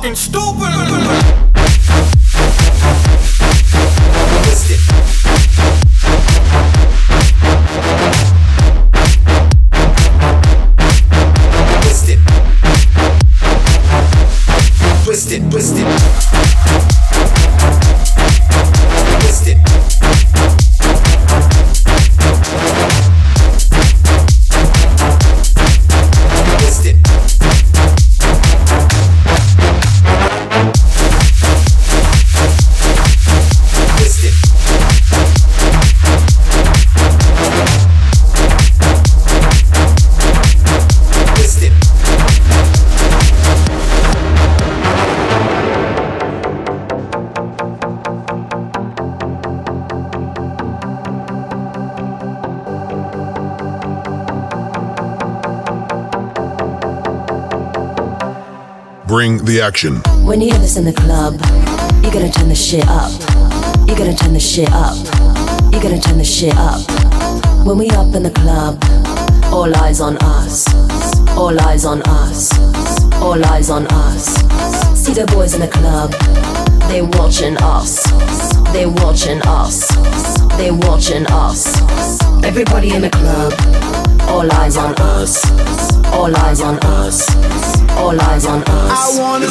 fucking stupid. Twist it, twist it. Bring the action. When you hear this in the club, you gotta turn the shit up. You gotta turn the shit up. You gotta turn the shit up. When we up in the club, all eyes on us. All eyes on us. All eyes on us. See the boys in the club, they watching us. They watching us. They watching us. Everybody in the club, all eyes on us. All eyes on us. All eyes on us. I wanna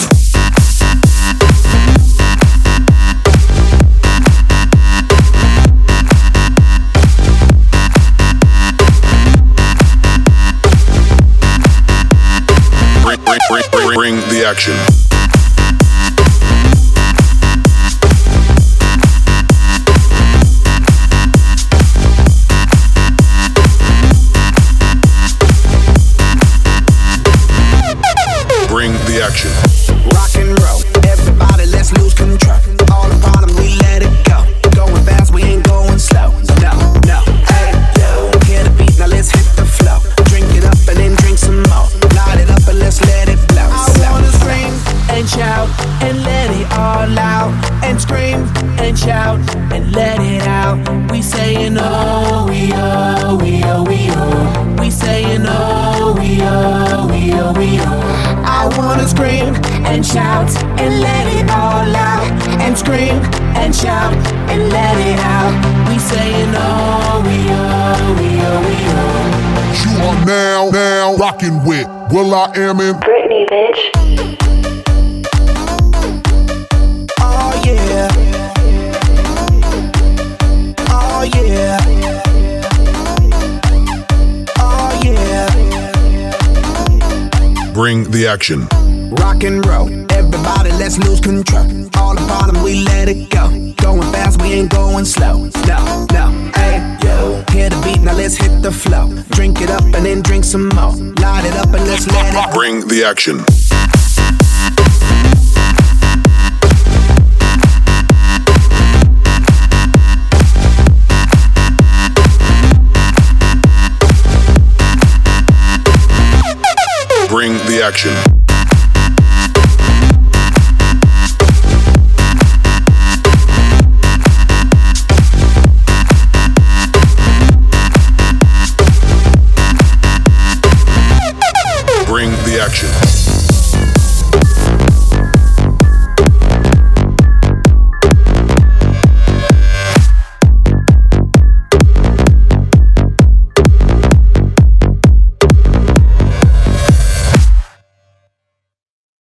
Bring the action. Bring the action. rock and roll. Everybody, let's lose control. All the bottom, we let it go. Going fast, we ain't going slow. No, no. Hey, yo, hear the beat, now let's hit the flow. Drink it up and then drink some more. Light it up and let's let it blow. I wanna scream and shout and let it all out. And scream and shout and let it out. We saying oh, we oh, we oh, we oh. We saying oh, we oh, we oh, we oh. I wanna scream and shout and let it all out. And scream and shout and let it out. We saying oh, we oh, we oh, we oh. You are now rocking with will.i.am in Britney, bitch. Oh yeah. Oh yeah. Oh yeah. Bring the action. Rock and roll, everybody, let's lose control. All the bottom, we let it go. Going fast, we ain't going slow. No, no, hey, yo. Hear the beat, now let's hit the flow. Drink it up and then drink some more. Light it up and let's let it. Bring the action. Bring the action. Bring the action.